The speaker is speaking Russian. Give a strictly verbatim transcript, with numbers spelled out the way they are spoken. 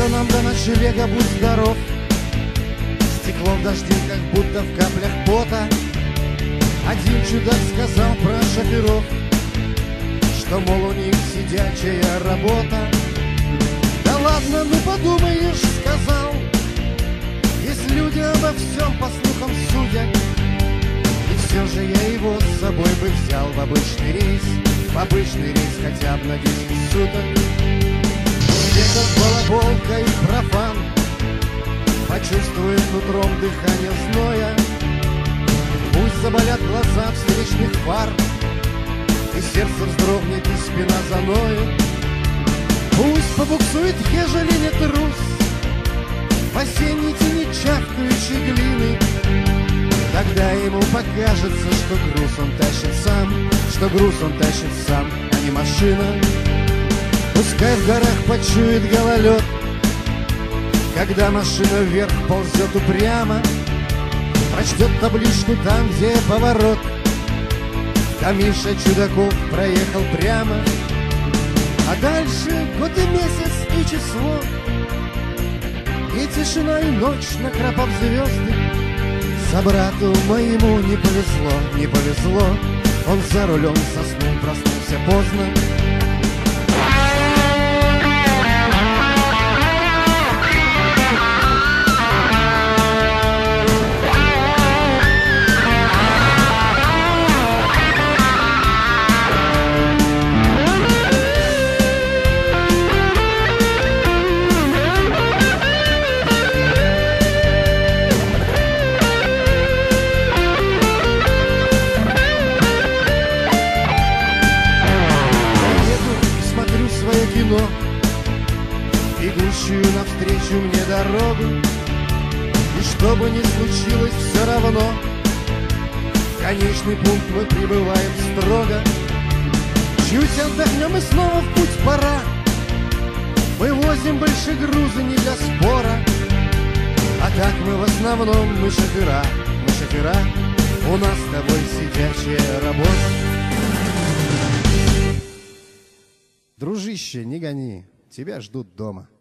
Все нам до ночлега, будь здоров. Стекло в дожде, как будто в каплях пота. Один чудак сказал про шоферов, что, мол, у них сидячая работа. Да ладно, ну подумаешь, сказал, есть люди обо всем по слухам судят. И все же я его с собой бы взял в обычный рейс, в обычный рейс хотя бы на десять суток. Где-то балаболка и профан почувствует нутром дыхание зноя. Пусть заболят глаза встречных фар, и сердце вздрогнет, и спина заноет. Пусть побуксует, ежели не трус, в осенней тени чавкающей глины. Тогда ему покажется, что груз он тащит сам, что груз он тащит сам, а не машина. Пускай в горах почует гололед, когда машина вверх ползет упрямо. Прочтет табличку там, где поворот, там Миша Чудаков проехал прямо. А дальше год и месяц и число, и тишина, и ночь, накрапав звезды. Собрату моему не повезло, не повезло. Он за рулем заснул, проснулся поздно. Кино, бегущую навстречу мне дорогу. И что бы ни случилось, все равно в конечный пункт мы прибываем строго. Чуть отдохнем и снова в путь пора. Мы возим больше груза не для спора. А так мы в основном, мы шофера, мы шофера. У нас с тобой сидячая работа. Дружище, не гони, тебя ждут дома.